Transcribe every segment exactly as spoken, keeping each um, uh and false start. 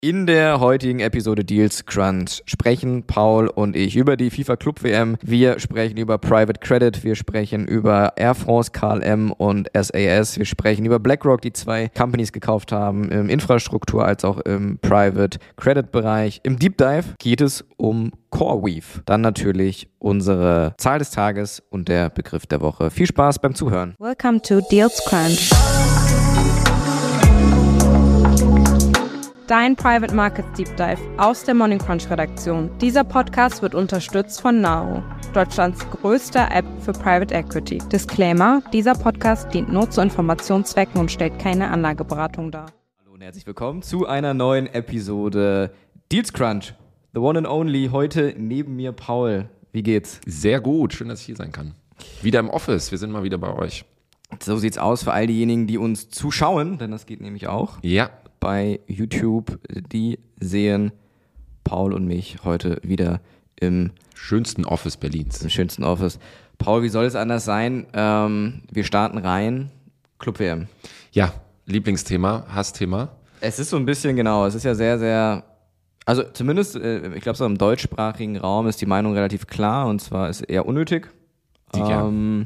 In der heutigen Episode Deals Crunch sprechen Paul und ich über die FIFA Club W M. Wir sprechen über Private Credit, wir sprechen über Air France, K L M und S A S. Wir sprechen über BlackRock, die zwei Companies gekauft haben, im Infrastruktur- als auch im Private Credit Bereich. Im Deep Dive geht es um CoreWeave. Dann natürlich unsere Zahl des Tages und der Begriff der Woche. Viel Spaß beim Zuhören. Welcome to Deals Crunch. Dein Private Markets Deep Dive aus der Morning Crunch Redaktion. Dieser Podcast wird unterstützt von Naro, Deutschlands größter App für Private Equity. Disclaimer: Dieser Podcast dient nur zu Informationszwecken und stellt keine Anlageberatung dar. Hallo und herzlich willkommen zu einer neuen Episode Deals Crunch. The one and only. Heute neben mir Paul. Wie geht's? Sehr gut, schön, dass ich hier sein kann. Wieder im Office, wir sind mal wieder bei euch. So sieht's aus für all diejenigen, die uns zuschauen, denn das geht nämlich auch. Ja. Bei YouTube, die sehen Paul und mich heute wieder im schönsten Office Berlins. Im schönsten Office. Paul, wie soll es anders sein? Ähm, wir starten rein. Club W M. Ja, Lieblingsthema, Hassthema. Es ist so ein bisschen, genau, es ist ja sehr, sehr, also zumindest, äh, ich glaube so im deutschsprachigen Raum ist die Meinung relativ klar, und zwar ist eher unnötig. Ähm,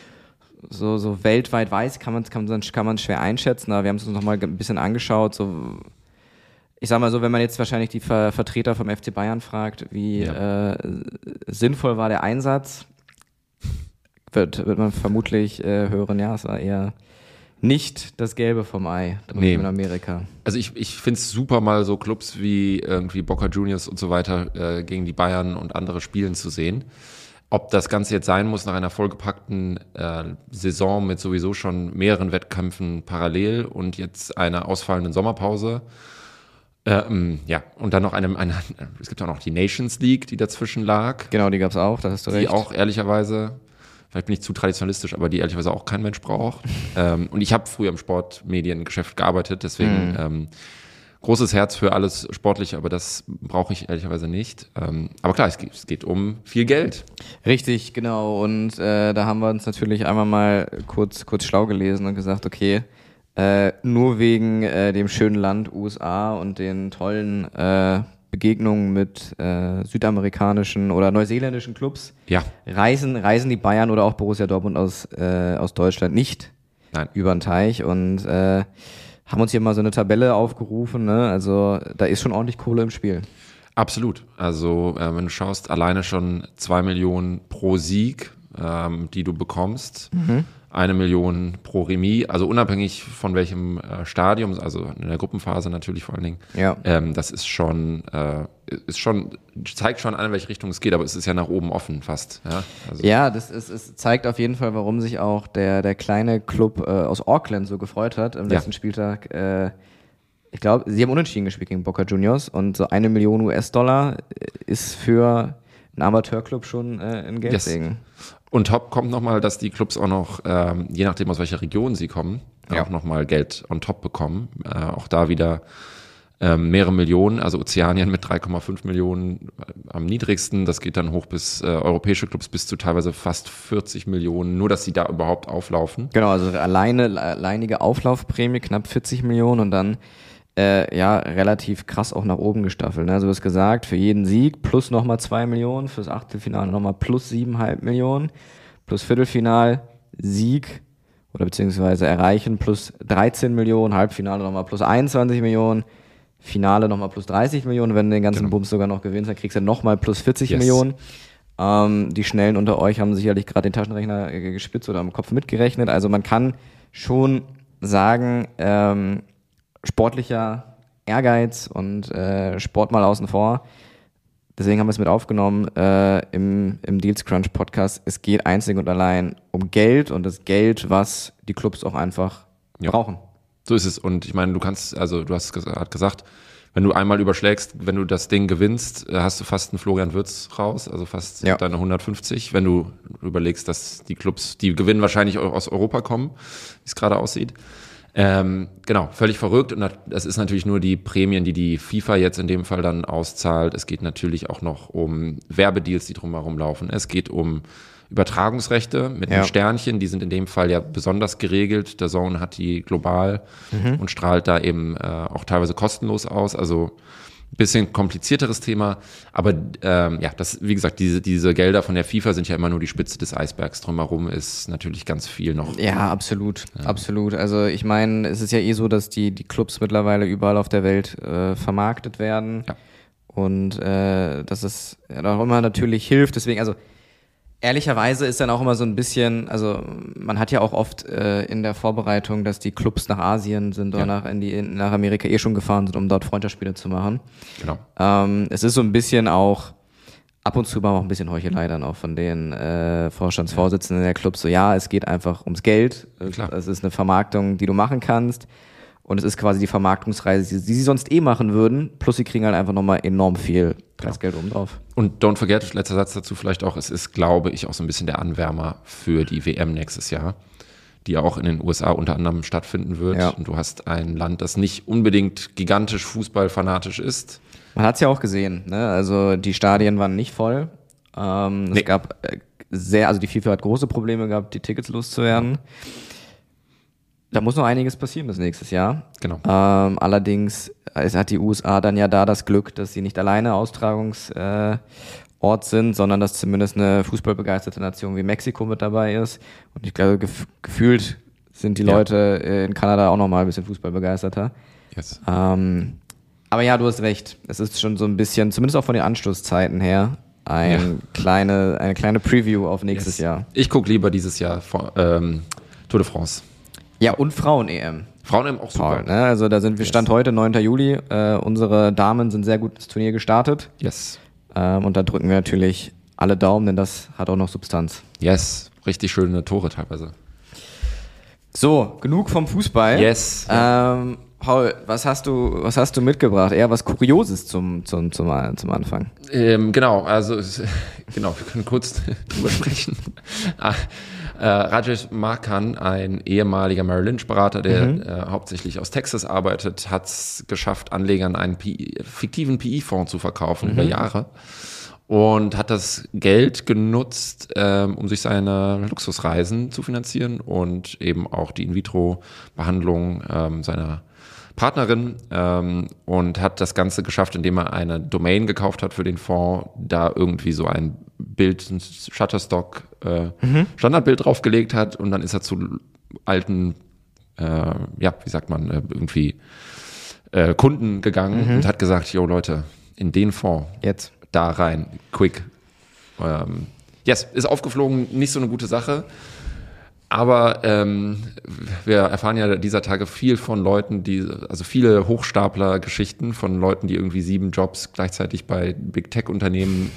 So, so weltweit weiß, kann man kann man kann man schwer einschätzen, aber wir haben es uns nochmal ein bisschen angeschaut. So, ich sag mal so, wenn man jetzt wahrscheinlich die Ver- Vertreter vom F C Bayern fragt, wie ja. äh, sinnvoll war der Einsatz, wird, wird man vermutlich äh, hören, ja, es war eher nicht das Gelbe vom Ei nee. in Amerika. Also ich, ich finde es super, mal so Clubs wie irgendwie Boca Juniors und so weiter äh, gegen die Bayern und andere spielen zu sehen. Ob das Ganze jetzt sein muss nach einer vollgepackten äh, Saison mit sowieso schon mehreren Wettkämpfen parallel und jetzt einer ausfallenden Sommerpause. Ähm, ja, und dann noch eine, eine, es gibt auch noch die Nations League, die dazwischen lag. Genau, die gab es auch, da hast du recht. Die auch ehrlicherweise, vielleicht bin ich zu traditionalistisch, aber die ehrlicherweise auch kein Mensch braucht. ähm, und ich habe früher im Sportmediengeschäft gearbeitet, deswegen... Mhm. Ähm, großes Herz für alles Sportliche, aber das brauche ich ehrlicherweise nicht. Ähm, aber klar, es geht, es geht um viel Geld. Richtig, genau. Und äh, da haben wir uns natürlich einmal mal kurz, kurz schlau gelesen und gesagt, okay, äh, nur wegen äh, dem schönen Land U S A und den tollen äh, Begegnungen mit äh, südamerikanischen oder neuseeländischen Clubs ja. reisen, reisen die Bayern oder auch Borussia Dortmund aus, äh, aus Deutschland nicht Nein. über den Teich und äh, haben uns hier mal so eine Tabelle aufgerufen, ne? Also da ist schon ordentlich Kohle im Spiel. Absolut. Also äh, wenn du schaust, alleine schon zwei Millionen pro Sieg, ähm, die du bekommst, mhm. eine Million pro Remis, also unabhängig von welchem äh, Stadium, also in der Gruppenphase natürlich vor allen Dingen. Ja. Ähm, das ist schon, äh, ist schon, zeigt schon an, in welche Richtung es geht, aber es ist ja nach oben offen fast. Ja, also. ja das ist, es zeigt auf jeden Fall, warum sich auch der, der kleine Club äh, aus Auckland so gefreut hat am letzten ja. Spieltag. Äh, ich glaube, sie haben unentschieden gespielt gegen Boca Juniors und so eine Million U S-Dollar ist für einen Amateurclub schon äh, ein Geldsegen. Yes. Und top kommt nochmal, dass die Clubs auch noch, ähm, je nachdem aus welcher Region sie kommen, ja. auch nochmal Geld on top bekommen. Äh, auch da wieder ähm, mehrere Millionen, also Ozeanien mit drei Komma fünf Millionen am niedrigsten. Das geht dann hoch bis äh, europäische Clubs bis zu teilweise fast vierzig Millionen, nur dass sie da überhaupt auflaufen. Genau, also alleine alleinige Auflaufprämie knapp vierzig Millionen und dann Äh, ja, relativ krass auch nach oben gestaffelt. Ne? Also du hast gesagt, für jeden Sieg plus nochmal zwei Millionen, fürs Achtelfinale nochmal plus siebeneinhalb Millionen, plus Viertelfinal Sieg oder beziehungsweise erreichen plus dreizehn Millionen, Halbfinale nochmal plus einundzwanzig Millionen, Finale nochmal plus dreißig Millionen, wenn du den ganzen genau. Bums sogar noch gewinnst, dann kriegst du nochmal plus vierzig yes. Millionen. Ähm, die Schnellen unter euch haben sicherlich gerade den Taschenrechner gespitzt oder am Kopf mitgerechnet. Also man kann schon sagen, ähm, sportlicher Ehrgeiz und äh, Sport mal außen vor. Deswegen haben wir es mit aufgenommen äh, im, im Deals Crunch Podcast. Es geht einzig und allein um Geld und das Geld, was die Clubs auch einfach ja. brauchen. So ist es. Und ich meine, du kannst, also du hast gesagt, wenn du einmal überschlägst, wenn du das Ding gewinnst, hast du fast einen Florian Wirtz raus, also fast ja. deine hundertfünfzig. Wenn du überlegst, dass die Clubs, die gewinnen, wahrscheinlich aus Europa kommen, wie es gerade aussieht. Ähm, genau, völlig verrückt. Und das ist natürlich nur die Prämien, die die FIFA jetzt in dem Fall dann auszahlt. Es geht natürlich auch noch um Werbedeals, die drumherum laufen. Es geht um Übertragungsrechte mit Ja. einem Sternchen. Die sind in dem Fall ja besonders geregelt. Der DAZN hat die global mhm. und strahlt da eben äh, auch teilweise kostenlos aus. Also ein bisschen komplizierteres Thema, aber ähm, ja, das, wie gesagt, diese, diese Gelder von der FIFA sind ja immer nur die Spitze des Eisbergs. Drumherum ist natürlich ganz viel noch. Ja, absolut, ja. absolut. Also ich meine, es ist ja eh so, dass die, die Clubs mittlerweile überall auf der Welt äh, vermarktet werden ja. und äh, dass es ja auch immer natürlich hilft. Deswegen, also ehrlicherweise ist dann auch immer so ein bisschen, also man hat ja auch oft äh, in der Vorbereitung, dass die Clubs nach Asien sind oder ja. nach, in die, in, nach Amerika eh schon gefahren sind, um dort Freundschaftsspiele zu machen. Genau. Ähm, es ist so ein bisschen auch, ab und zu mal auch ein bisschen Heuchelei dann auch von den äh, Vorstandsvorsitzenden der Clubs, so ja, es geht einfach ums Geld. Klar. Es ist eine Vermarktung, die du machen kannst. Und es ist quasi die Vermarktungsreise, die, die sie sonst eh machen würden. Plus sie kriegen halt einfach nochmal enorm viel Preisgeld oben drauf. Und don't forget, letzter Satz dazu vielleicht auch, es ist, glaube ich, auch so ein bisschen der Anwärmer für die W M nächstes Jahr, die ja auch in den U S A unter anderem stattfinden wird. Ja. Und du hast ein Land, das nicht unbedingt gigantisch fußballfanatisch ist. Man hat es ja auch gesehen, ne? Also die Stadien waren nicht voll. Ähm, nee. Es gab sehr, also die FIFA hat große Probleme gehabt, die Tickets loszuwerden. Da muss noch einiges passieren bis nächstes Jahr. Genau. Ähm, allerdings es hat die U S A dann ja da das Glück, dass sie nicht alleine Austragungsort äh, sind, sondern dass zumindest eine fußballbegeisterte Nation wie Mexiko mit dabei ist. Und ich glaube, gef- gefühlt sind die ja. Leute in Kanada auch noch mal ein bisschen fußballbegeisterter. Yes. Ähm, aber ja, du hast recht. Es ist schon so ein bisschen, zumindest auch von den Anstoßzeiten her, ein ja. kleine, eine kleine Preview auf nächstes yes. Jahr. Ich gucke lieber dieses Jahr vor, ähm, Tour de France. Ja, und Frauen-E M. Frauen-E M auch super. Paul, ne? Also da sind wir, Stand yes. heute, neunten Juli. Äh, unsere Damen sind sehr gut ins Turnier gestartet. Yes. Ähm, und da drücken wir natürlich alle Daumen, denn das hat auch noch Substanz. Yes, richtig schöne Tore teilweise. So, genug vom Fußball. Yes. Ähm, Paul, was hast du, was hast du mitgebracht? Eher was Kurioses zum, zum, zum, zum Anfang. Ähm, genau, also genau, wir können kurz drüber sprechen. ah, äh, Rajesh Markan, ein ehemaliger Merrill Lynch-Berater, der mhm. äh, hauptsächlich aus Texas arbeitet, hat es geschafft, Anlegern einen P I, fiktiven P I-Fonds zu verkaufen mhm. über Jahre. Und hat das Geld genutzt, ähm, um sich seine Luxusreisen zu finanzieren und eben auch die In-vitro-Behandlung ähm, seiner Partnerin ähm, und hat das Ganze geschafft, indem er eine Domain gekauft hat für den Fonds, da irgendwie so ein Bild, ein Shutterstock äh, mhm. Standardbild draufgelegt hat und dann ist er zu alten, äh, ja, wie sagt man, äh, irgendwie äh, Kunden gegangen mhm. und hat gesagt, yo Leute, in den Fonds, jetzt da rein, quick. Ähm, yes, ist aufgeflogen, nicht so eine gute Sache. Aber ähm, wir erfahren ja dieser Tage viel von Leuten, die, also viele Hochstapler-Geschichten von Leuten, die irgendwie sieben Jobs gleichzeitig bei Big Tech-Unternehmen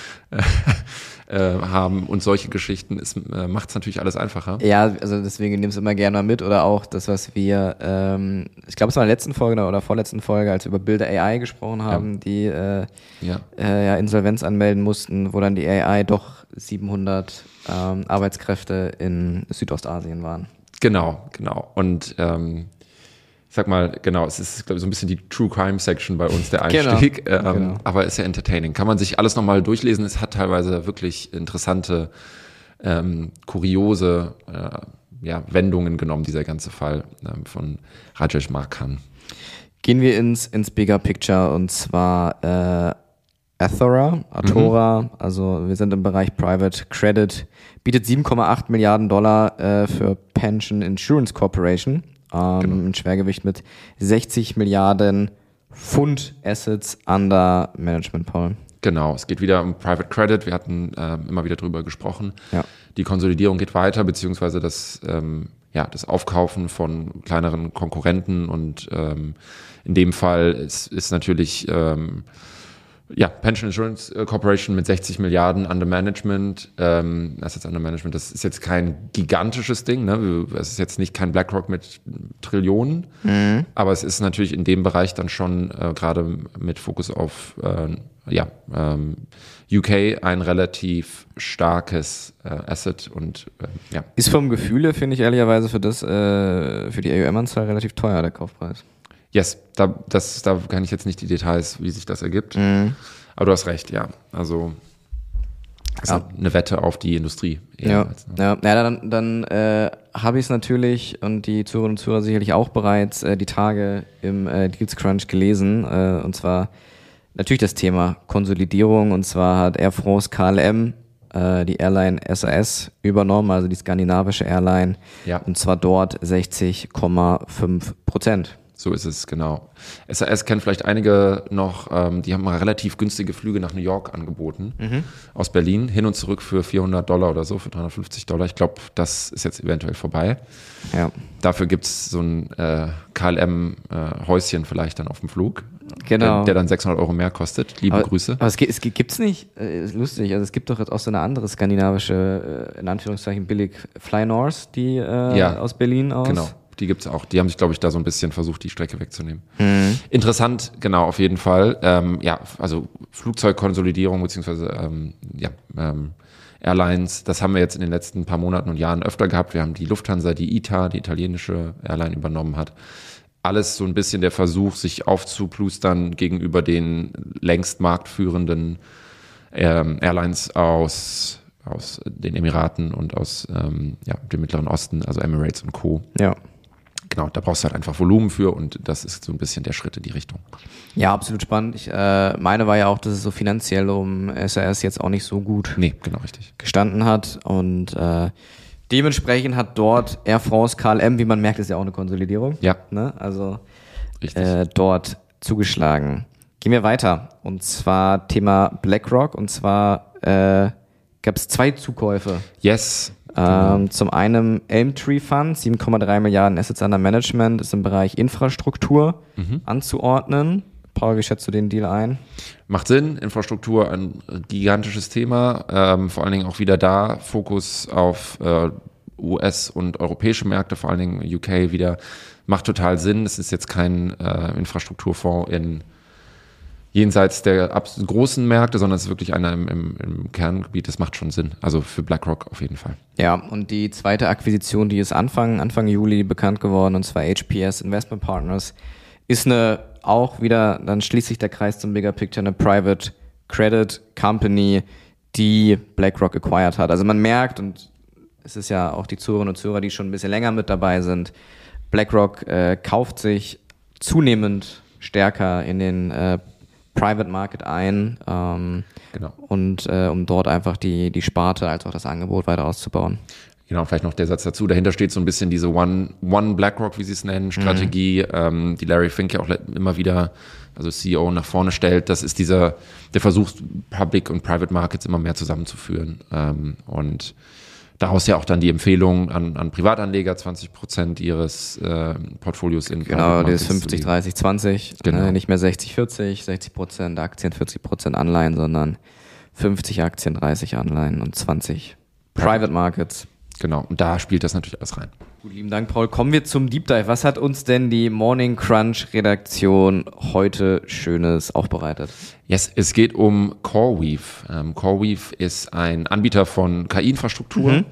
äh, haben und solche Geschichten. Es äh, macht es natürlich alles einfacher. Ja, also deswegen nimm's immer gerne mal mit oder auch das, was wir, ähm, ich glaube, es war in der letzten Folge oder vorletzten Folge, als wir über Bilder A I gesprochen haben, ja. die äh, ja. Äh, ja, Insolvenz anmelden mussten, wo dann die A I doch siebenhundert ähm, Arbeitskräfte in Südostasien waren. Genau, genau. Und ähm, ich sag mal, genau, es ist, glaube ich, so ein bisschen die True Crime Section bei uns, der Einstieg. Genau. Ähm, genau. Aber ist ja entertaining. Kann man sich alles nochmal durchlesen. Es hat teilweise wirklich interessante, ähm, kuriose äh, ja, Wendungen genommen, dieser ganze Fall ähm, von Rajesh Markan. Gehen wir ins, ins Bigger Picture und zwar äh, Athora, Athora, mhm. also wir sind im Bereich Private Credit, bietet sieben Komma acht Milliarden Dollar äh, für Pension Insurance Corporation, ähm, genau. ein Schwergewicht mit sechzig Milliarden Pfund Assets under Management, Paul. Genau, es geht wieder um Private Credit, wir hatten äh, immer wieder drüber gesprochen. Ja. Die Konsolidierung geht weiter, beziehungsweise das, ähm, ja, das Aufkaufen von kleineren Konkurrenten und ähm, in dem Fall ist, ist natürlich ähm, Ja, Pension Insurance Corporation mit sechzig Milliarden under Management, ähm, Assets under Management, das ist jetzt kein gigantisches Ding, ne? Es ist jetzt nicht kein BlackRock mit Trillionen, mhm. aber es ist natürlich in dem Bereich dann schon äh, gerade mit Fokus auf äh, ja, ähm, U K ein relativ starkes äh, Asset und äh, ja. Ist vom Gefühle, finde ich ehrlicherweise, für das äh, für die A U M-Anzahl relativ teuer, der Kaufpreis. Yes, da, das, da kann ich jetzt nicht die Details, wie sich das ergibt. Mhm. Aber du hast recht, ja. Also das ja. ist eine Wette auf die Industrie. Ja, als, ne? ja. ja, dann, dann äh, habe ich es natürlich und die Zuhörerinnen und Zuhörer sicherlich auch bereits äh, die Tage im äh, Deals Crunch gelesen. Äh, und zwar natürlich das Thema Konsolidierung. Und zwar hat Air France K L M äh, die Airline S A S übernommen, also die skandinavische Airline. Ja. Und zwar dort sechzig Komma fünf Prozent. So ist es, genau. S A S kennen vielleicht einige noch, ähm, die haben mal relativ günstige Flüge nach New York angeboten, mhm. aus Berlin, hin und zurück für vierhundert Dollar oder so, für dreihundertfünfzig Dollar. Ich glaube, das ist jetzt eventuell vorbei. Ja. Dafür gibt es so ein äh, K L M-Häuschen äh, vielleicht dann auf dem Flug, genau. der, der dann sechshundert Euro mehr kostet. Liebe aber, Grüße. Aber es, gibt, es gibt's nicht, äh, ist lustig, also es gibt doch jetzt auch so eine andere skandinavische, äh, in Anführungszeichen billig, Fly North, die äh, ja, aus Berlin aus. Genau. Die gibt's auch. Die haben sich, glaube ich, da so ein bisschen versucht, die Strecke wegzunehmen. Mhm. Interessant, genau, auf jeden Fall. Ähm, ja, also Flugzeugkonsolidierung beziehungsweise ähm, ja, ähm, Airlines, das haben wir jetzt in den letzten paar Monaten und Jahren öfter gehabt. Wir haben die Lufthansa, die I T A, die italienische Airline übernommen hat. Alles so ein bisschen der Versuch, sich aufzuplustern gegenüber den längst marktführenden ähm, Airlines aus aus den Emiraten und aus ähm, ja, dem Mittleren Osten, also Emirates und Co. Ja. Genau, da brauchst du halt einfach Volumen für und das ist so ein bisschen der Schritt in die Richtung. Ja, absolut spannend. Ich äh, meine war ja auch, dass es so finanziell um S A S jetzt auch nicht so gut nee, genau, richtig. gestanden hat und äh, dementsprechend hat dort Air France K L M, wie man merkt, ist ja auch eine Konsolidierung. Ja. Ne? Also äh, dort zugeschlagen. Gehen wir weiter und zwar Thema BlackRock und zwar äh, gab es zwei Zukäufe. Yes. Ähm, zum einen Elmtree Fund, sieben Komma drei Milliarden Assets under Management, ist im Bereich Infrastruktur mhm. anzuordnen. Paul, wie schätzt du den Deal ein? Macht Sinn, Infrastruktur ein gigantisches Thema, ähm, vor allen Dingen auch wieder da, Fokus auf äh, U S- und europäische Märkte, vor allen Dingen U K wieder, macht total Sinn. Es ist jetzt kein äh, Infrastrukturfonds in jenseits der großen Märkte, sondern es ist wirklich einer im, im, im Kerngebiet, das macht schon Sinn. Also für BlackRock auf jeden Fall. Ja, und die zweite Akquisition, die ist Anfang, Anfang Juli bekannt geworden, und zwar H P S Investment Partners, ist eine, auch wieder, dann schließt sich der Kreis zum Bigger Picture, eine Private Credit Company, die BlackRock acquired hat. Also man merkt, und es ist ja auch die Zuhörerinnen und Zuhörer, die schon ein bisschen länger mit dabei sind, BlackRock äh, kauft sich zunehmend stärker in den äh, Private Market ein, ähm, genau. und äh, um dort einfach die, die Sparte als auch das Angebot weiter auszubauen. Genau, vielleicht noch der Satz dazu. Dahinter steht so ein bisschen diese One, One BlackRock, wie sie es nennen, Strategie, mhm. ähm, die Larry Fink ja auch immer wieder, also C E O, nach vorne stellt. Das ist dieser, der Versuch, Public und Private Markets immer mehr zusammenzuführen. Ähm, und daraus ja auch dann die Empfehlung an, an Privatanleger, zwanzig Prozent ihres äh, Portfolios in Genau, Private das fünfzig, dreißig, zwanzig. Genau. Äh, nicht mehr sechzig, vierzig, sechzig Prozent Aktien, vierzig Prozent Anleihen, sondern fünfzig Aktien, dreißig Anleihen und zwanzig Private Markets. Genau, und da spielt das natürlich alles rein. Gut, lieben Dank, Paul. Kommen wir zum Deep Dive. Was hat uns denn die Morning Crunch Redaktion heute Schönes aufbereitet? Yes, es geht um CoreWeave. Ähm, CoreWeave ist ein Anbieter von K I-Infrastruktur, mhm.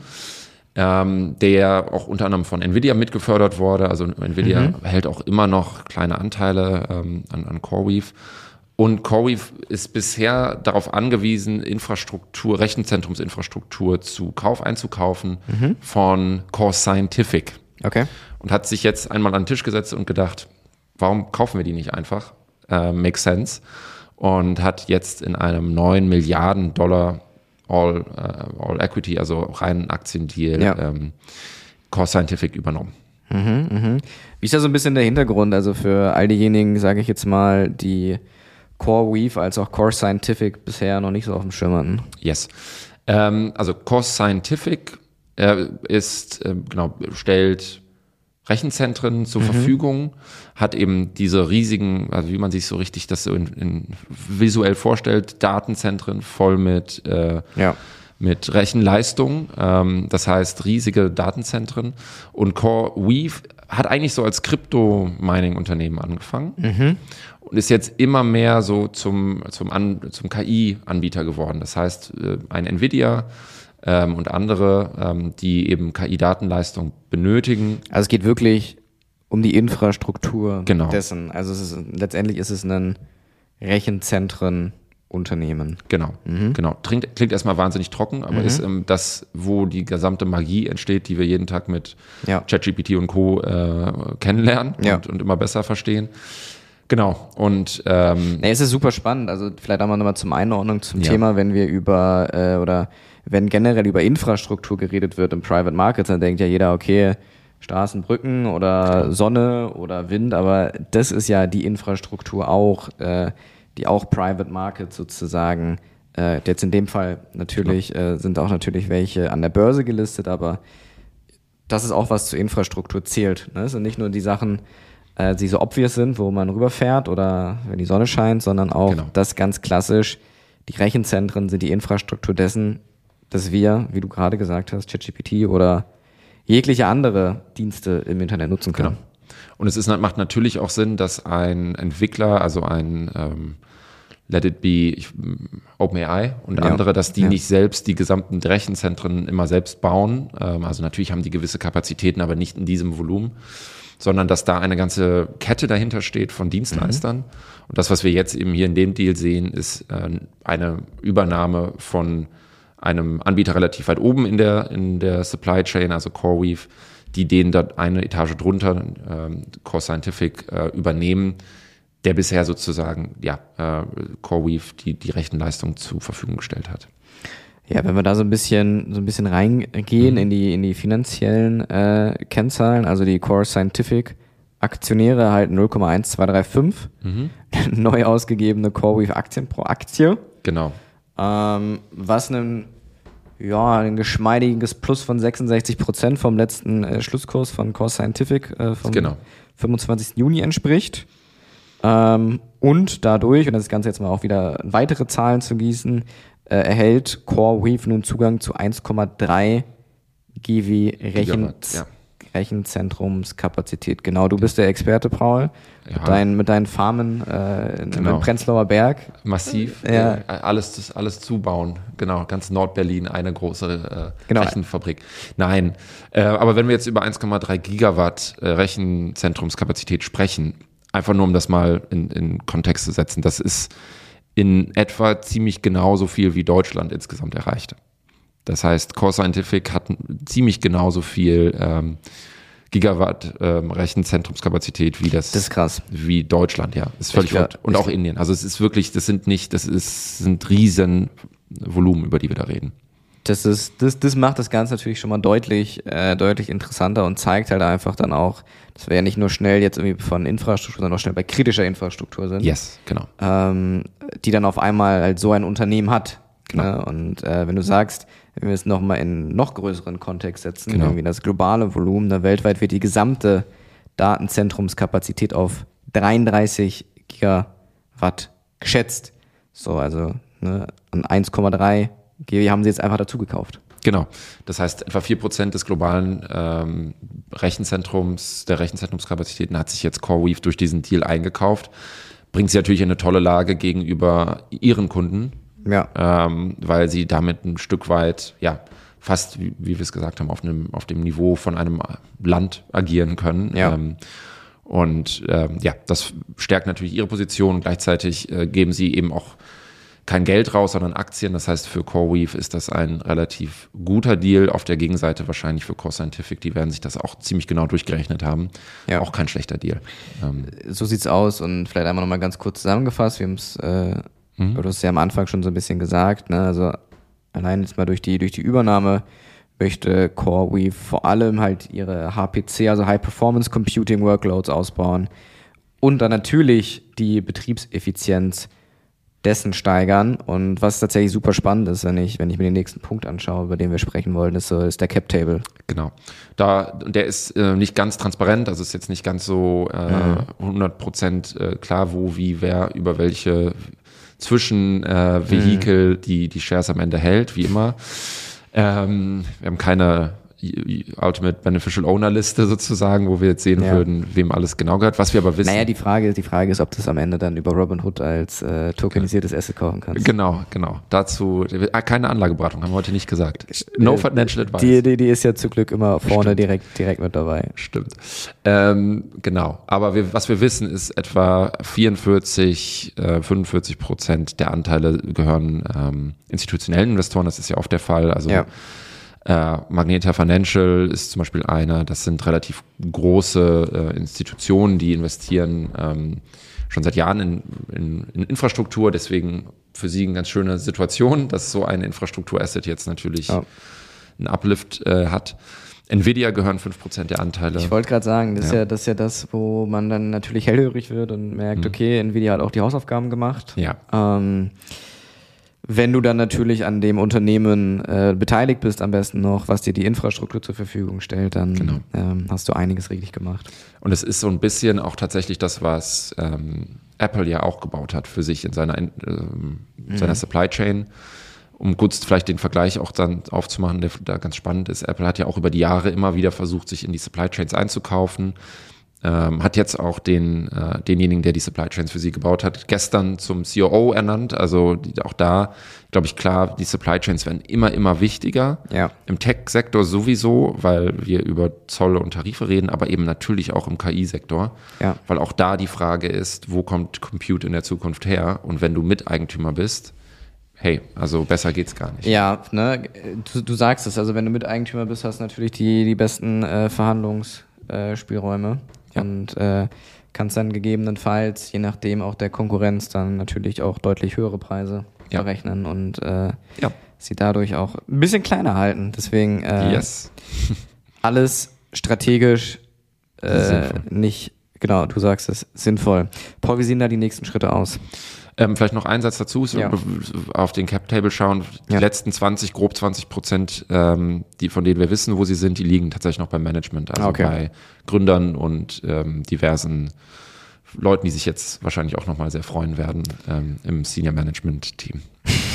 ähm, der auch unter anderem von Nvidia mitgefördert wurde. Also Nvidia mhm. hält auch immer noch kleine Anteile ähm, an, an CoreWeave. Und CoreWeave ist bisher darauf angewiesen, Infrastruktur, Rechenzentrumsinfrastruktur zu Kauf einzukaufen mhm. von Core Scientific. Okay. Und hat sich jetzt einmal an den Tisch gesetzt und gedacht, warum kaufen wir die nicht einfach? Äh, makes sense. Und hat jetzt in einem neun Milliarden Dollar All, uh, All Equity, also reinen Aktiendeal, ja. ähm, Core Scientific übernommen. Mhm, mh. Wie ist da so ein bisschen der Hintergrund? Also für all diejenigen, sage ich jetzt mal, die CoreWeave als auch Core Scientific bisher noch nicht so auf dem Schirm hatten. Yes. Ähm, also Core Scientific äh, ist, äh, genau, stellt Rechenzentren zur mhm. Verfügung, hat eben diese riesigen, also wie man sich so richtig das so in, in visuell vorstellt, Datenzentren voll mit, äh, ja. mit Rechenleistung, ähm, das heißt riesige Datenzentren. Und CoreWeave hat eigentlich so als Crypto-Mining-Unternehmen angefangen mhm. und ist jetzt immer mehr so zum, zum, An, zum K I-Anbieter geworden. Das heißt, äh, ein Nvidia Ähm, und andere, ähm, die eben K I-Datenleistung benötigen. Also es geht wirklich um die Infrastruktur genau. dessen. Also es ist, letztendlich ist es ein Rechenzentrenunternehmen. Genau, mhm. genau. Klingt, klingt erstmal wahnsinnig trocken, aber mhm. ist ähm, das, wo die gesamte Magie entsteht, die wir jeden Tag mit ja. ChatGPT und Co. Äh, kennenlernen ja. und, und immer besser verstehen. Genau, und ähm, nee, es ist super spannend. Also vielleicht auch mal nochmal zum Einordnung zum ja. Thema, wenn wir über äh, oder wenn generell über Infrastruktur geredet wird im Private Markets, dann denkt ja jeder, okay, Straßen, Brücken oder Sonne oder Wind, aber das ist ja die Infrastruktur auch, äh, die auch Private Markets sozusagen, äh, jetzt in dem Fall natürlich, äh, sind auch natürlich welche an der Börse gelistet, aber das ist auch, was zur Infrastruktur zählt. Ne? Es sind nicht nur die Sachen, äh, die so obvious sind, wo man rüberfährt oder wenn die Sonne scheint, sondern auch genau. das ganz klassisch, die Rechenzentren sind die Infrastruktur dessen, dass wir, wie du gerade gesagt hast, ChatGPT oder jegliche andere Dienste im Internet nutzen können. Genau. Und es ist, macht natürlich auch Sinn, dass ein Entwickler, also ein ähm, Let It Be, ich, OpenAI und ja. andere, dass die ja. nicht selbst die gesamten Rechenzentren immer selbst bauen. Ähm, also natürlich haben die gewisse Kapazitäten, aber nicht in diesem Volumen, sondern dass da eine ganze Kette dahinter steht von Dienstleistern. Mhm. Und das, was wir jetzt eben hier in dem Deal sehen, ist äh, eine Übernahme von einem Anbieter relativ weit oben in der in der Supply Chain, also CoreWeave, die den dort eine Etage drunter, ähm, Core Scientific, äh, übernehmen, der bisher sozusagen ja äh, CoreWeave die die Rechenleistung zur Verfügung gestellt hat. Ja, wenn wir da so ein bisschen so ein bisschen reingehen mhm. in die in die finanziellen äh, Kennzahlen, also die Core Scientific Aktionäre halten null Komma eins zwei drei fünf, mhm. neu ausgegebene CoreWeave Aktien pro Aktie. Genau. Ähm, was ein, ja, ein geschmeidiges Plus von sechsundsechzig Prozent vom letzten äh, Schlusskurs von Core Scientific äh, vom genau. fünfundzwanzigsten Juni entspricht. Ähm, und dadurch, und das Ganze jetzt mal auch wieder weitere Zahlen zu gießen, äh, erhält CoreWeave nun Zugang zu eins Komma drei Gigawatt Rechen- ja. Rechenzentrumskapazität. Genau, du bist der Experte, Paul. Ja. Mit, dein, mit deinen Farmen äh, genau. im Prenzlauer Berg. Massiv. Ja. Äh, alles, alles zubauen. Genau, ganz Nordberlin eine große äh, genau. Rechenfabrik. Nein, äh, aber wenn wir jetzt über eins Komma drei Gigawatt äh, Rechenzentrumskapazität sprechen, einfach nur um das mal in, in Kontext zu setzen, das ist in etwa ziemlich genauso viel wie Deutschland insgesamt erreichte. Das heißt, Core Scientific hat ziemlich genauso viel ähm, Gigawatt ähm, Rechenzentrumskapazität wie das, das ist krass. Wie Deutschland, ja. Ist völlig verrückt. Und auch Indien. Also es ist wirklich, das sind nicht, das ist, sind riesen Volumen, über die wir da reden. Das ist, das, das macht das Ganze natürlich schon mal deutlich, äh, deutlich interessanter und zeigt halt einfach dann auch, dass wir ja nicht nur schnell jetzt irgendwie von Infrastruktur, sondern auch schnell bei kritischer Infrastruktur sind. Yes, genau. Ähm, die dann auf einmal halt so ein Unternehmen hat. Genau. Ne? Und äh, wenn du sagst, wenn wir es nochmal in noch größeren Kontext setzen, genau. irgendwie das globale Volumen, da weltweit wird die gesamte Datenzentrumskapazität auf dreiunddreißig Gigawatt geschätzt. So, also ne, an eins Komma drei Gigawatt haben sie jetzt einfach dazu gekauft. Genau. Das heißt, etwa vier Prozent des globalen ähm, Rechenzentrums, der Rechenzentrumskapazitäten hat sich jetzt CoreWeave durch diesen Deal eingekauft. Bringt sie natürlich in eine tolle Lage gegenüber ihren Kunden. Ja. Ähm, weil sie damit ein Stück weit, ja, fast, wie, wie wir es gesagt haben, auf einem, auf dem Niveau von einem Land agieren können. Ja. Ähm, und ähm, ja, das stärkt natürlich ihre Position. Gleichzeitig äh, geben sie eben auch kein Geld raus, sondern Aktien. Das heißt, für CoreWeave ist das ein relativ guter Deal. Auf der Gegenseite wahrscheinlich für Core Scientific, die werden sich das auch ziemlich genau durchgerechnet haben. Ja. Auch kein schlechter Deal. Ähm, so sieht's aus. Und vielleicht einmal nochmal ganz kurz zusammengefasst. Wir haben es äh Mhm. Du hast ja am Anfang schon so ein bisschen gesagt, ne? Also allein jetzt mal durch die, durch die Übernahme möchte CoreWeave vor allem halt ihre H P C, also High Performance Computing Workloads ausbauen und dann natürlich die Betriebseffizienz dessen steigern. Und was tatsächlich super spannend ist, wenn ich, wenn ich mir den nächsten Punkt anschaue, über den wir sprechen wollen, ist, so, ist der Cap-Table. Genau. Da, der ist äh, nicht ganz transparent, also ist jetzt nicht ganz so äh, hundert Prozent äh, klar, wo, wie, wer, über welche zwischen äh, Vehikel mhm. die, die Shares am Ende hält, wie immer. Ähm, wir haben keine Ultimate Beneficial Owner Liste sozusagen, wo wir jetzt sehen ja. würden, wem alles genau gehört. Was wir aber wissen. Naja, die Frage, die Frage ist, ob du es am Ende dann über Robinhood als äh, tokenisiertes ja. Asset kaufen kannst. Genau, genau. Dazu keine Anlageberatung, haben wir heute nicht gesagt. No äh, Financial Advice. Die, die, die ist ja zum Glück immer vorne direkt, direkt mit dabei. Stimmt. Ähm, genau. Aber wir, was wir wissen, ist etwa vierundvierzig, äh, fünfundvierzig Prozent der Anteile gehören ähm, institutionellen Investoren. Das ist ja oft der Fall. Also ja. Äh, Magnetar Financial ist zum Beispiel einer, das sind relativ große äh, Institutionen, die investieren ähm, schon seit Jahren in, in, in Infrastruktur, deswegen für sie eine ganz schöne Situation, dass so ein Infrastrukturasset jetzt natürlich ja. einen Uplift äh, hat. Nvidia gehören fünf Prozent der Anteile. Ich wollte gerade sagen, das, ja. Ist ja, das ist ja das, wo man dann natürlich hellhörig wird und merkt, mhm. okay, Nvidia hat auch die Hausaufgaben gemacht. Ja. Ähm, Wenn du dann natürlich an dem Unternehmen äh, beteiligt bist, am besten noch, was dir die Infrastruktur zur Verfügung stellt, dann genau. ähm, hast du einiges richtig gemacht. Und es ist so ein bisschen auch tatsächlich das, was ähm, Apple ja auch gebaut hat für sich in seiner, in, ähm, mhm. seiner Supply Chain. Um kurz vielleicht den Vergleich auch dann aufzumachen, der da ganz spannend ist. Apple hat ja auch über die Jahre immer wieder versucht, sich in die Supply Chains einzukaufen. Ähm, hat jetzt auch den äh, denjenigen, der die Supply Chains für sie gebaut hat, gestern zum C O O ernannt. Also die, auch da, glaube ich, klar, die Supply Chains werden immer, immer wichtiger. Ja. Im Tech-Sektor sowieso, weil wir über Zolle und Tarife reden, aber eben natürlich auch im K I-Sektor. Ja. Weil auch da die Frage ist, wo kommt Compute in der Zukunft her? Und wenn du Miteigentümer bist, hey, also besser geht's gar nicht. Ja, ne, du, du sagst es, also wenn du Miteigentümer bist, hast du natürlich die, die besten äh, Verhandlungsspielräume. Äh, Ja. Und äh, kannst dann gegebenenfalls, je nachdem auch der Konkurrenz, dann natürlich auch deutlich höhere Preise ja. berechnen und äh, ja. sie dadurch auch ein bisschen kleiner halten. Deswegen äh, yes. alles strategisch äh, nicht, genau, du sagst es, sinnvoll. Paul, wie sehen da die nächsten Schritte aus? Ähm, vielleicht noch ein Satz dazu, so ja. auf den Cap-Table schauen. Die ja. letzten zwanzig, grob zwanzig Prozent, ähm, die, von denen wir wissen, wo sie sind, die liegen tatsächlich noch beim Management. Also okay. bei Gründern und ähm, diversen Leuten, die sich jetzt wahrscheinlich auch nochmal sehr freuen werden ähm, im Senior-Management-Team.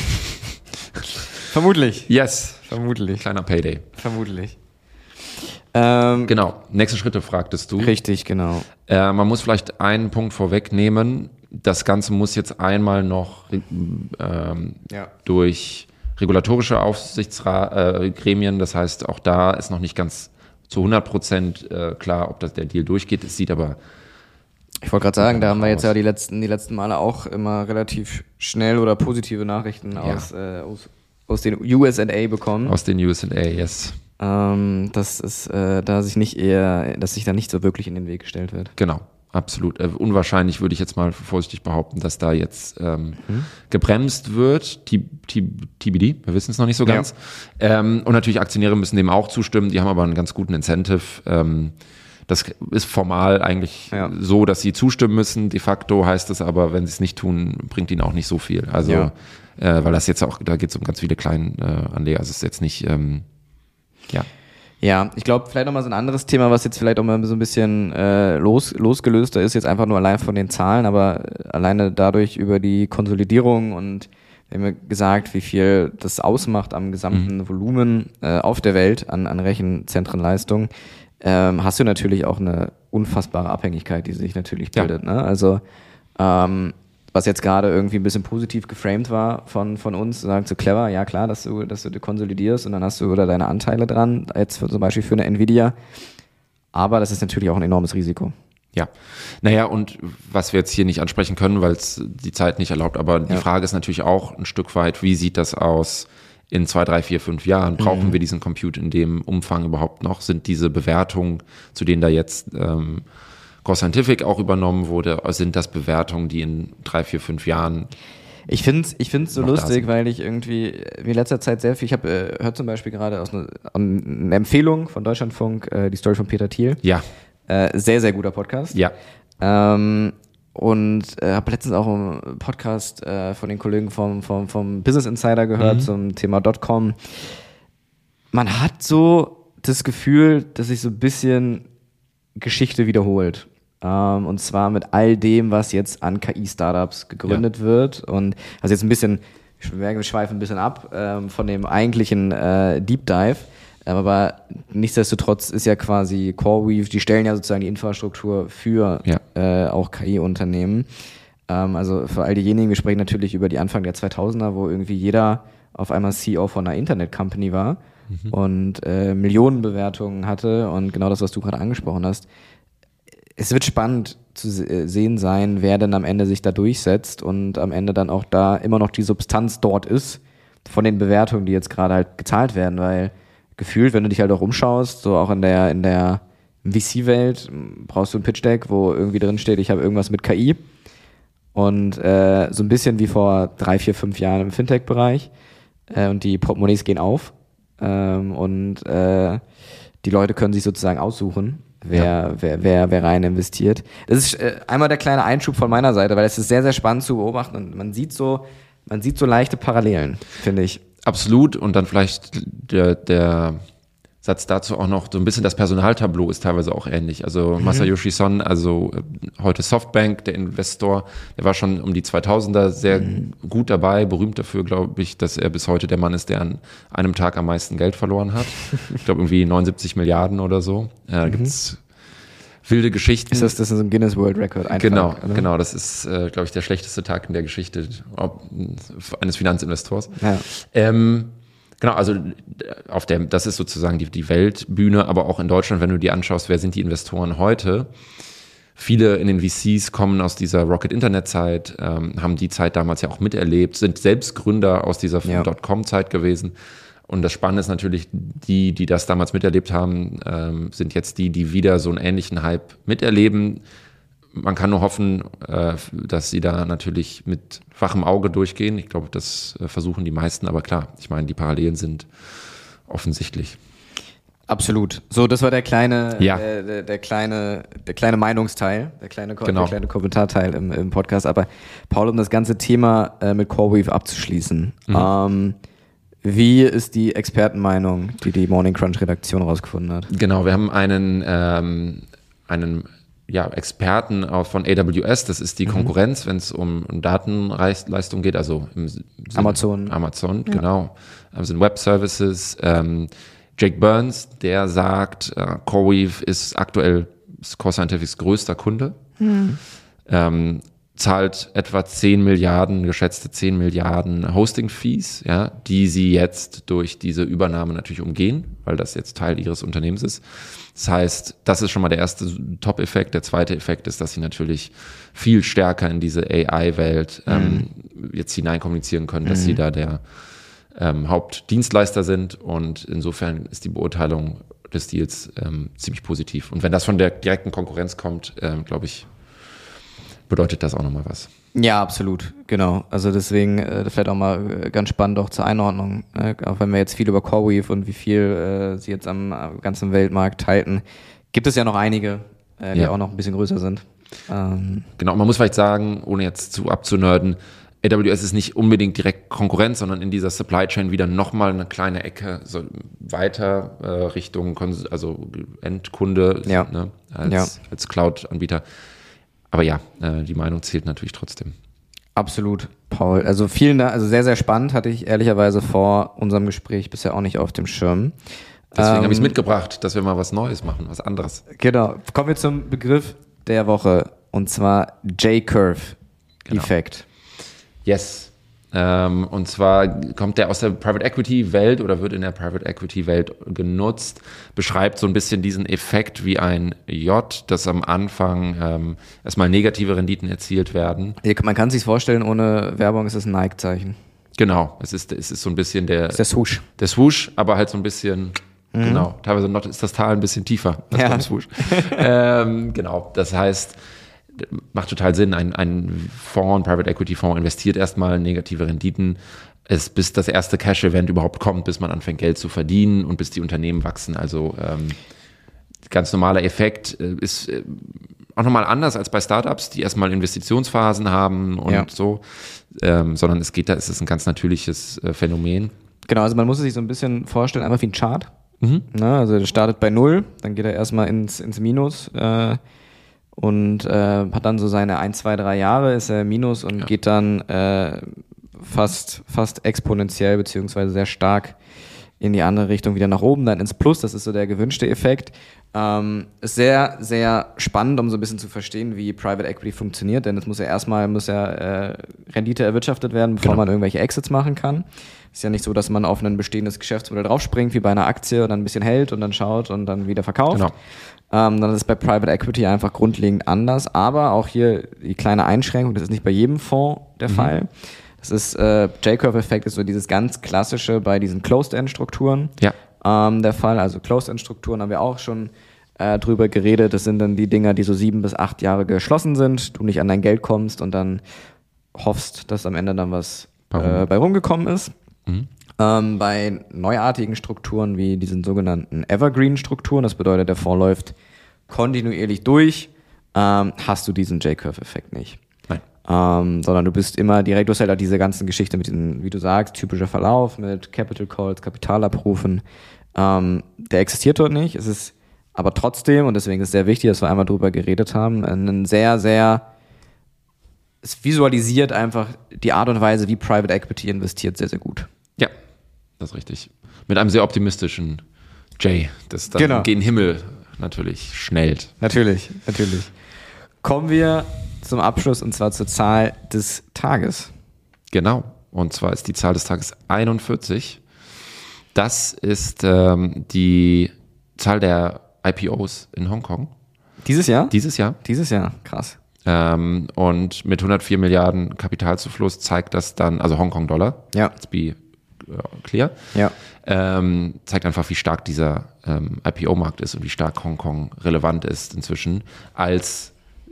Vermutlich. Yes. Vermutlich. Kleiner Payday. Vermutlich. Ähm, genau. Nächste Schritte fragtest du. Richtig, genau. Äh, man muss vielleicht einen Punkt vorwegnehmen. Das Ganze muss jetzt einmal noch ähm, ja. durch regulatorische Aufsichtsgremien, äh, das heißt, auch da ist noch nicht ganz zu hundert Prozent äh, klar, ob das der Deal durchgeht. Es sieht aber Ich wollte gerade sagen, da haben wir jetzt ja die letzten, die letzten Male auch immer relativ schnell oder positive Nachrichten ja. aus, äh, aus, aus den U S A bekommen. Aus den U S A, yes. Ähm, dass es äh, da sich nicht eher, dass sich da nicht so wirklich in den Weg gestellt wird. Genau. Absolut. Äh, unwahrscheinlich würde ich jetzt mal vorsichtig behaupten, dass da jetzt ähm, mhm. gebremst wird. T B D, wir wissen es noch nicht so ganz. Ja. Ähm, und natürlich Aktionäre müssen dem auch zustimmen. Die haben aber einen ganz guten Incentive. Ähm, das ist formal eigentlich ja. so, dass sie zustimmen müssen. De facto heißt es aber, wenn sie es nicht tun, bringt ihnen auch nicht so viel. Also, ja. äh, weil das jetzt auch, da geht es um ganz viele kleine äh, Anleger. Also es ist jetzt nicht, ähm, ja. Ja, ich glaube, vielleicht nochmal so ein anderes Thema, was jetzt vielleicht auch mal so ein bisschen äh, los, losgelöster ist, jetzt einfach nur allein von den Zahlen, aber alleine dadurch über die Konsolidierung und wir haben ja gesagt, wie viel das ausmacht am gesamten mhm. Volumen äh, auf der Welt an, an Rechenzentrenleistung, ähm, hast du natürlich auch eine unfassbare Abhängigkeit, die sich natürlich bildet. Ja. Ne? Also ähm, was jetzt gerade irgendwie ein bisschen positiv geframed war von, von uns, sagen so clever, ja klar, dass du, dass du konsolidierst und dann hast du oder deine Anteile dran, jetzt für, zum Beispiel für eine Nvidia. Aber das ist natürlich auch ein enormes Risiko. Ja, naja, und was wir jetzt hier nicht ansprechen können, weil es die Zeit nicht erlaubt, aber ja. die Frage ist natürlich auch ein Stück weit, wie sieht das aus in zwei, drei, vier, fünf Jahren? Brauchen mhm. wir diesen Compute in dem Umfang überhaupt noch? Sind diese Bewertungen, zu denen da jetzt ähm, Core Scientific auch übernommen wurde, sind das Bewertungen, die in drei, vier, fünf Jahren Ich finde es ich find's so lustig, weil ich irgendwie in letzter Zeit sehr viel, ich habe äh, hört zum Beispiel gerade aus einer eine Empfehlung von Deutschlandfunk, äh, die Story von Peter Thiel. Ja. Äh, sehr, sehr guter Podcast. Ja. Ähm, und äh, habe letztens auch einen Podcast äh, von den Kollegen vom, vom, vom Business Insider gehört mhm. zum Thema Dotcom. Man hat so das Gefühl, dass sich so ein bisschen Geschichte wiederholt. Ähm, und zwar mit all dem, was jetzt an K I-Startups gegründet ja. wird. Und also jetzt ein bisschen, wir schweifen ein bisschen ab ähm, von dem eigentlichen äh, Deep Dive. Aber nichtsdestotrotz ist ja quasi CoreWeave, die stellen ja sozusagen die Infrastruktur für ja. äh, auch K I-Unternehmen. Ähm, also für all diejenigen, wir sprechen natürlich über die Anfang der zweitausender, wo irgendwie jeder auf einmal C E O von einer Internet-Company war mhm. und äh, Millionenbewertungen hatte und genau das, was du gerade angesprochen hast. Es wird spannend zu sehen sein, wer denn am Ende sich da durchsetzt und am Ende dann auch da immer noch die Substanz dort ist von den Bewertungen, die jetzt gerade halt gezahlt werden, weil gefühlt, wenn du dich halt auch umschaust, so auch in der in der V C-Welt, brauchst du ein Pitch-Deck, wo irgendwie drin steht, ich habe irgendwas mit K I und äh, so ein bisschen wie vor drei, vier, fünf Jahren im Fintech-Bereich äh, und die Portemonnaies gehen auf ähm, und äh, die Leute können sich sozusagen aussuchen, wer, ja. wer, wer, wer rein investiert. Das ist äh, einmal der kleine Einschub von meiner Seite, weil es ist sehr, sehr spannend zu beobachten und man sieht so, man sieht so leichte Parallelen, finde ich. Absolut. Und dann vielleicht der, der Satz dazu auch noch, so ein bisschen das Personaltableau ist teilweise auch ähnlich. Also mhm. Masayoshi Son, also heute Softbank, der Investor, der war schon um die zweitausender sehr mhm. gut dabei, berühmt dafür, glaube ich, dass er bis heute der Mann ist, der an einem Tag am meisten Geld verloren hat. Ich glaube irgendwie neunundsiebzig Milliarden oder so. Da mhm. gibt's wilde Geschichten. Ist das, das ist ein Guinness World Record Eintrag? Genau, oder? Genau. Das ist, äh, glaube ich, der schlechteste Tag in der Geschichte eines Finanzinvestors. Ja. Ähm, genau, also auf der, das ist sozusagen die, die Weltbühne, aber auch in Deutschland, wenn du dir anschaust, wer sind die Investoren heute? Viele in den V Cs kommen aus dieser Rocket-Internet-Zeit, ähm, haben die Zeit damals ja auch miterlebt, sind selbst Gründer aus dieser ja. Dotcom-Zeit gewesen. Und das Spannende ist natürlich, die, die das damals miterlebt haben, ähm, sind jetzt die, die wieder so einen ähnlichen Hype miterleben. Man kann nur hoffen, äh, dass sie da natürlich mit wachem Auge durchgehen. Ich glaube, das äh, versuchen die meisten, aber klar, ich meine, die Parallelen sind offensichtlich. Absolut. So, das war der kleine, ja. der, der, der kleine, der kleine Meinungsteil, der kleine, genau. der kleine Kommentarteil im, im Podcast. Aber Paul, um das ganze Thema äh, mit CoreWeave abzuschließen, mhm. ähm, wie ist die Expertenmeinung, die die Morning Crunch Redaktion rausgefunden hat? Genau, wir haben einen, ähm, einen ja, Experten von A W S, das ist die mhm. Konkurrenz, wenn es um, um Datenleistung geht, also im Sinne Amazon. Amazon, ja. genau. Also in Web Services. Ähm, Jake Burns, der sagt, äh, CoreWeave ist aktuell Core Scientifics größter Kunde. Mhm. Ähm, zahlt etwa zehn Milliarden, geschätzte zehn Milliarden Hosting-Fees, ja, die sie jetzt durch diese Übernahme natürlich umgehen, weil das jetzt Teil ihres Unternehmens ist. Das heißt, das ist schon mal der erste Top-Effekt. Der zweite Effekt ist, dass sie natürlich viel stärker in diese A I-Welt ähm, mhm. jetzt hineinkommunizieren können, dass mhm. sie da der ähm, Hauptdienstleister sind und insofern ist die Beurteilung des Deals ähm, ziemlich positiv. Und wenn das von der direkten Konkurrenz kommt, ähm, glaube ich, bedeutet das auch nochmal was. Ja, absolut, genau. Also deswegen äh, vielleicht auch mal ganz spannend auch zur Einordnung, äh, auch wenn wir jetzt viel über CoreWeave und wie viel äh, sie jetzt am äh, ganzen Weltmarkt halten, gibt es ja noch einige, äh, die ja. auch noch ein bisschen größer sind. Ähm. Genau, man muss vielleicht sagen, ohne jetzt zu abzunörden, A W S ist nicht unbedingt direkt Konkurrenz, sondern in dieser Supply Chain wieder nochmal eine kleine Ecke so weiter äh, Richtung Kons- also Endkunde ja. ne, als, ja. als Cloud-Anbieter. Aber ja, äh, die Meinung zählt natürlich trotzdem. Absolut, Paul. Also vielen Dank, also sehr, sehr spannend, hatte ich ehrlicherweise vor unserem Gespräch bisher auch nicht auf dem Schirm. Deswegen ähm, habe ich es mitgebracht, dass wir mal was Neues machen, was anderes. Genau. Kommen wir zum Begriff der Woche und zwar J-Curve-Effekt. Genau. Yes. Ähm, und zwar kommt der aus der Private Equity Welt oder wird in der Private Equity Welt genutzt, beschreibt so ein bisschen diesen Effekt wie ein J, dass am Anfang ähm, erstmal negative Renditen erzielt werden. Man kann es sich vorstellen, ohne Werbung ist es ein Nike-Zeichen. Genau, es ist, es ist so ein bisschen der, das ist der Swoosh. Der Swoosh, aber halt so ein bisschen, mhm. genau, teilweise noch ist das Tal ein bisschen tiefer als ja. beim Swoosh. ähm, genau, das heißt, macht total Sinn, ein, ein Fonds, ein Private Equity Fonds investiert erstmal negative Renditen, es, bis das erste Cash-Event überhaupt kommt, bis man anfängt Geld zu verdienen und bis die Unternehmen wachsen. Also ähm, ganz normaler Effekt äh, ist äh, auch nochmal anders als bei Startups, die erstmal Investitionsphasen haben und ja. so, ähm, sondern es geht da, es ist ein ganz natürliches äh, Phänomen. Genau, also man muss es sich so ein bisschen vorstellen, einfach wie ein Chart. Mhm. Na, also der startet bei null, dann geht er erstmal ins, ins Minus äh, und äh, hat dann so seine ein, zwei, drei Jahre, ist er im Minus und ja. geht dann äh, fast, fast exponentiell beziehungsweise sehr stark in die andere Richtung wieder nach oben, dann ins Plus, das ist so der gewünschte Effekt. Ähm, ist sehr, sehr spannend, um so ein bisschen zu verstehen, wie Private Equity funktioniert, denn es muss ja erstmal muss ja äh, Rendite erwirtschaftet werden, bevor genau. man irgendwelche Exits machen kann. Ist ja nicht so, dass man auf ein bestehendes Geschäftsmodell draufspringt, wie bei einer Aktie und dann ein bisschen hält und dann schaut und dann wieder verkauft. Genau. Ähm, dann ist es bei Private Equity einfach grundlegend anders, aber auch hier die kleine Einschränkung, das ist nicht bei jedem Fonds der mhm. Fall. Das ist, äh, J-Curve-Effekt ist so dieses ganz klassische bei diesen Closed-End-Strukturen ja. ähm, der Fall. Also Closed-End-Strukturen haben wir auch schon äh, drüber geredet. Das sind dann die Dinger, die so sieben bis acht Jahre geschlossen sind, du nicht an dein Geld kommst und dann hoffst, dass am Ende dann was äh, bei rumgekommen ist. Mhm. Ähm, bei neuartigen Strukturen wie diesen sogenannten Evergreen-Strukturen, das bedeutet, der Fonds läuft kontinuierlich durch, ähm, hast du diesen J-Curve-Effekt nicht. Ähm, sondern du bist immer direkt, du hast halt auch diese ganzen Geschichte mit diesen, wie du sagst, typischer Verlauf mit Capital Calls, Kapitalabrufen, ähm, der existiert dort nicht. Es ist aber trotzdem, und deswegen ist es sehr wichtig, dass wir einmal drüber geredet haben, ein sehr, sehr, es visualisiert einfach die Art und Weise, wie Private Equity investiert, sehr, sehr gut. Ja, das ist richtig. Mit einem sehr optimistischen J, das dann genau. gen Himmel natürlich schnellt. Natürlich, natürlich. Kommen wir zum Abschluss und zwar zur Zahl des Tages. Genau, und zwar ist die Zahl des Tages einundvierzig. Das ist ähm, die Zahl der I P Os in Hongkong. Dieses Jahr? Dieses Jahr. Dieses Jahr, krass. Ähm, und mit hundertvier Milliarden Kapitalzufluss zeigt das dann, also Hongkong-Dollar, ja. let's be clear, ja. ähm, zeigt einfach, wie stark dieser ähm, I P O-Markt ist und wie stark Hongkong relevant ist inzwischen als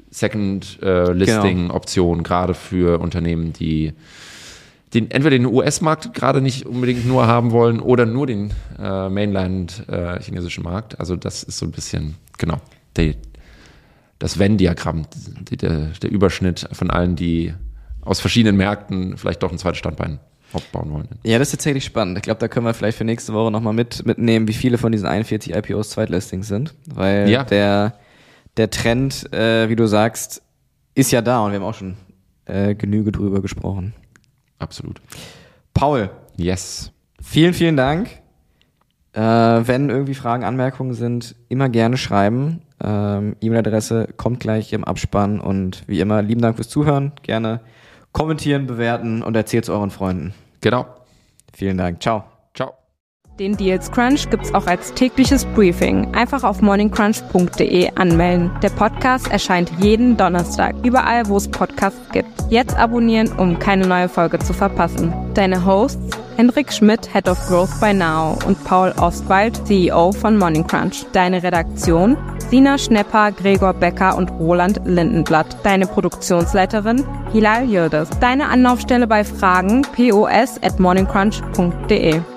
Second-Listing-Option, äh, genau. gerade für Unternehmen, die den, entweder den U S-Markt gerade nicht unbedingt nur haben wollen oder nur den äh, Mainland-chinesischen äh, Markt. Also das ist so ein bisschen, genau, die, das Venn-Diagramm, die, der, der Überschnitt von allen, die aus verschiedenen Märkten vielleicht doch ein zweites Standbein aufbauen wollen. Ja, das ist tatsächlich spannend. Ich glaube, da können wir vielleicht für nächste Woche nochmal mit, mitnehmen, wie viele von diesen einundvierzig I P Os Zweitlistings sind. Weil ja. der Der Trend, äh, wie du sagst, ist ja da und wir haben auch schon äh, Genüge drüber gesprochen. Absolut. Paul. Yes. Vielen, vielen Dank. Äh, wenn irgendwie Fragen, Anmerkungen sind, immer gerne schreiben. Ähm, E-Mail-Adresse kommt gleich im Abspann und wie immer, lieben Dank fürs Zuhören. Gerne kommentieren, bewerten und erzählt es euren Freunden. Genau. Vielen Dank. Ciao. Ciao. Den Deals Crunch gibt's auch als tägliches Briefing. Einfach auf morning crunch punkt de anmelden. Der Podcast erscheint jeden Donnerstag, überall, wo es Podcasts gibt. Jetzt abonnieren, um keine neue Folge zu verpassen. Deine Hosts Hendrik Schmidt, Head of Growth bei Now und Paul Ostwald, C E O von Morning Crunch. Deine Redaktion Sina Schnepper, Gregor Becker und Roland Lindenblatt. Deine Produktionsleiterin Hilal Yildiz. Deine Anlaufstelle bei Fragen pos at morning crunch punkt de.